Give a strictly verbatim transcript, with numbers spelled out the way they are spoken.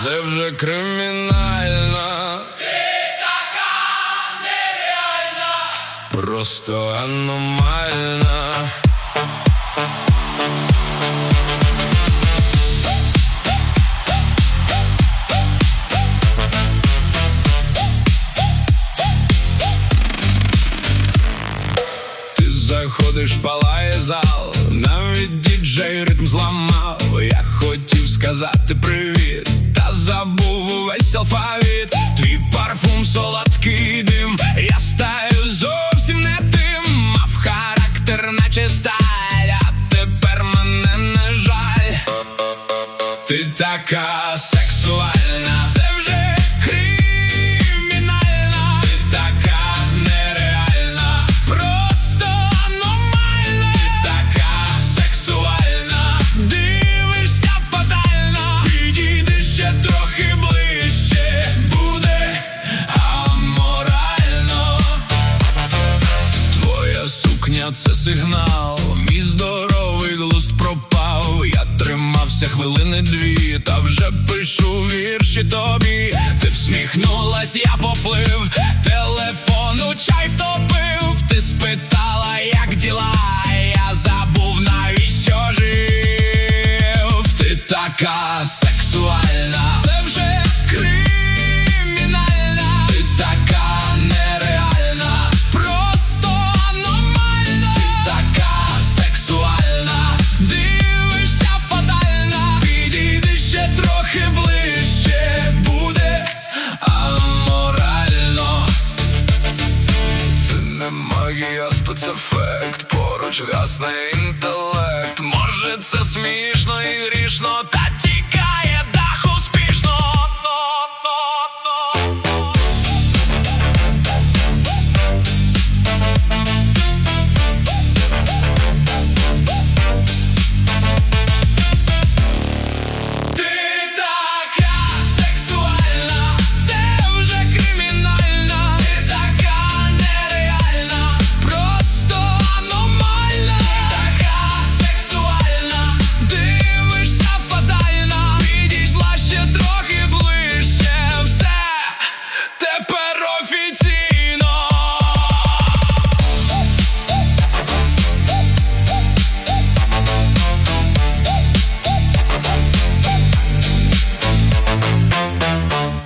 це вже кримінально. Ти така нереальна, Просто аномальна. Ти заходиш, палає зал, навіть діджей ритм зламав. Я хотів сказати привіт, та забув увесь алфавіт. Твій парфум, солодкий дим, я стаю зовсім не тим. Мав характер, наче сталь, а тепер мене не жаль. Ти така сексуальна, це вже кримінально. Ти така нереальна, просто аномальна. Ти така сексуальна, дивишся фатально. Підійди ще трохи ближче, буде аморально. Твоя сукня – це сигнал, мій здоровий глузд пропав. Я тримався хвилини дві, та вже пишу вірші тобі. Ти всміхнулась, я поплив, телефон у чай втопив. Ти спитала, як діла, я забув, навіщо жив. Ти така сексуальна, це вже кримінально. Ти така нереальна, просто аномальна. Ти така сексуальна, дивишся фатально. Підійди ще трохи ближче, буде аморально. Ти не магія, спецефект, поруч гасне інтелект. Може це смішно і грішно, та